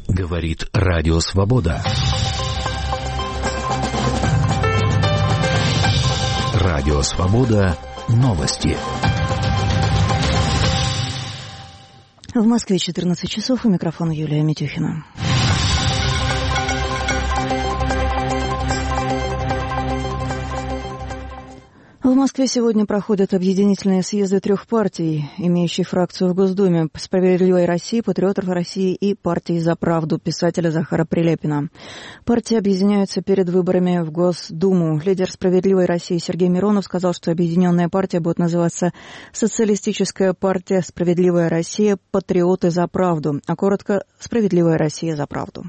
Говорит Радио Свобода. Радио Свобода. Новости. В Москве 14 часов. У микрофона Юлия Митюхина. В Москве сегодня проходят объединительные съезды трех партий, имеющих фракцию в Госдуме: «Справедливой России», «Патриотов России» и «Партии за правду» писателя Захара Прилепина. Партии объединяются перед выборами в Госдуму. Лидер «Справедливой России» Сергей Миронов сказал, что объединенная партия будет называться «Социалистическая партия Справедливая Россия. Патриоты за правду», а коротко «Справедливая Россия за правду».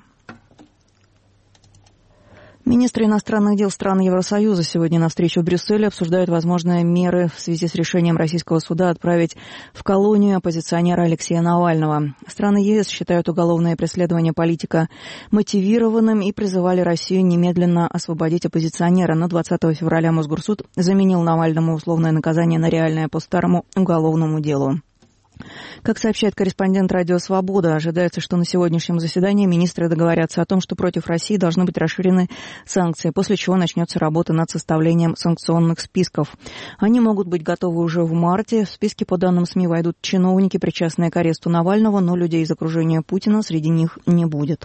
Министры иностранных дел стран Евросоюза сегодня на встречу в Брюсселе обсуждают возможные меры в связи с решением российского суда отправить в колонию оппозиционера Алексея Навального. Страны ЕС считают уголовное преследование политика мотивированным и призывали Россию немедленно освободить оппозиционера. Но 20 февраля Мосгорсуд заменил Навальному условное наказание на реальное по старому уголовному делу. Как сообщает корреспондент «Радио Свобода», ожидается, что на сегодняшнем заседании министры договорятся о том, что против России должны быть расширены санкции, после чего начнется работа над составлением санкционных списков. Они могут быть готовы уже в марте. В списке, по данным СМИ, войдут чиновники, причастные к аресту Навального, но людей из окружения Путина среди них не будет.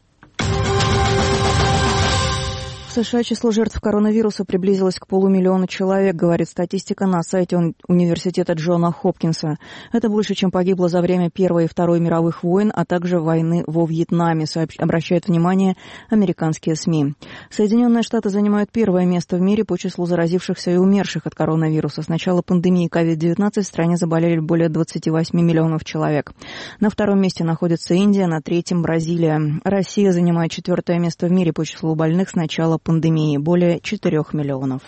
В США число жертв коронавируса приблизилось к 500 000 человек, говорит статистика на сайте университета Джона Хопкинса. Это больше, чем погибло за время Первой и Второй мировых войн, а также войны во Вьетнаме, обращают внимание американские СМИ. Соединенные Штаты занимают первое место в мире по числу заразившихся и умерших от коронавируса. С начала пандемии COVID-19 в стране заболели более 28 миллионов человек. На втором месте находится Индия, на третьем – Бразилия. Россия занимает 4-е место в мире по числу больных с начала пандемии, более 4 миллионов.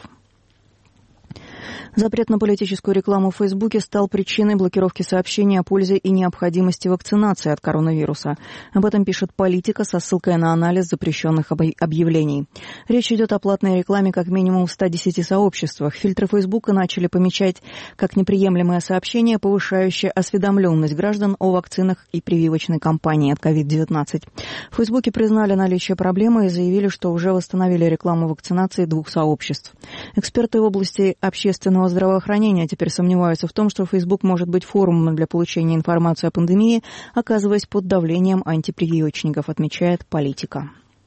Запрет на политическую рекламу в Фейсбуке стал причиной блокировки сообщений о пользе и необходимости вакцинации от коронавируса. Об этом пишет «Политика» со ссылкой на анализ запрещенных объявлений. Речь идет о платной рекламе как минимум в 110 сообществах. Фильтры Фейсбука начали помечать как неприемлемое сообщение, повышающее осведомленность граждан о вакцинах и прививочной кампании от COVID-19. В Фейсбуке признали наличие проблемы и заявили, что уже восстановили рекламу вакцинации 2 сообществ. Эксперты в области общественного здравоохранения теперь сомневаются в том, что Facebook может быть форумом для получения информации о пандемии, оказываясь под давлением антипрививочников, отмечает «Политика».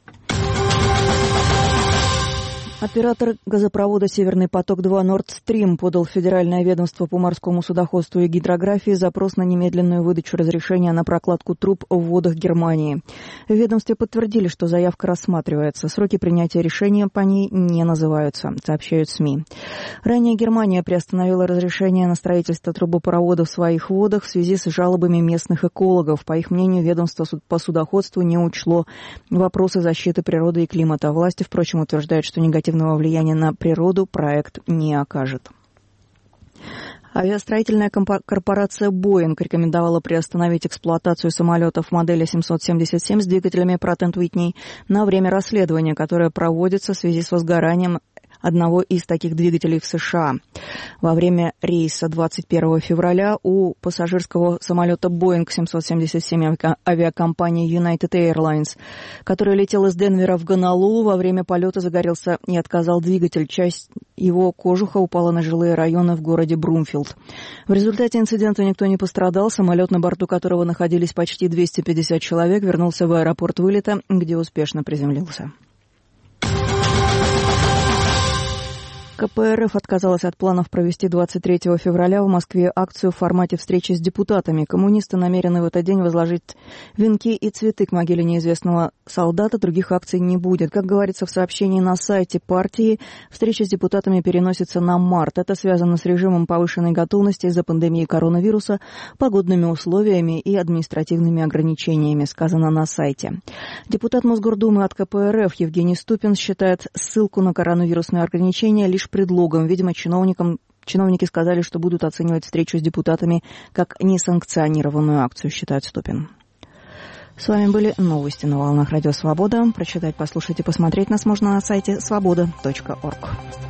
Оператор газопровода «Северный поток-2» Nord Stream подал в Федеральное ведомство по морскому судоходству и гидрографии запрос на немедленную выдачу разрешения на прокладку труб в водах Германии. В ведомстве подтвердили, что заявка рассматривается. Сроки принятия решения по ней не называются, сообщают СМИ. Ранее Германия приостановила разрешение на строительство трубопровода в своих водах в связи с жалобами местных экологов. По их мнению, ведомство по судоходству не учло вопросы защиты природы и климата. Власти, впрочем, утверждают, что негативного влияния на природу проект не окажет. Авиастроительная корпорация «Боинг» рекомендовала приостановить эксплуатацию самолетов модели 777 с двигателями Pratt & Whitney на время расследования, которое проводится в связи с возгоранием одного из таких двигателей в США. Во время рейса 21 февраля у пассажирского самолета Boeing 777 авиакомпании United Airlines, который летел из Денвера в Гонолулу, во время полета загорелся и отказал двигатель. Часть его кожуха упала на жилые районы в городе Брумфилд. В результате инцидента никто не пострадал. Самолет, на борту которого находились почти 250 человек, вернулся в аэропорт вылета, где успешно приземлился. КПРФ отказалась от планов провести 23 февраля в Москве акцию в формате встречи с депутатами. Коммунисты намерены в этот день возложить венки и цветы к могиле неизвестного солдата. Других акций не будет. Как говорится в сообщении на сайте партии, встреча с депутатами переносится на март. Это связано с режимом повышенной готовности из-за пандемии коронавируса, погодными условиями и административными ограничениями, сказано на сайте. Депутат Мосгордумы от КПРФ Евгений Ступин считает ссылку на коронавирусные ограничения лишь предлогом. Видимо, чиновники сказали, что будут оценивать встречу с депутатами как несанкционированную акцию, считает Ступин. С вами были новости на волнах Радио Свобода. Прочитать, послушать и посмотреть нас можно на сайте svoboda.org.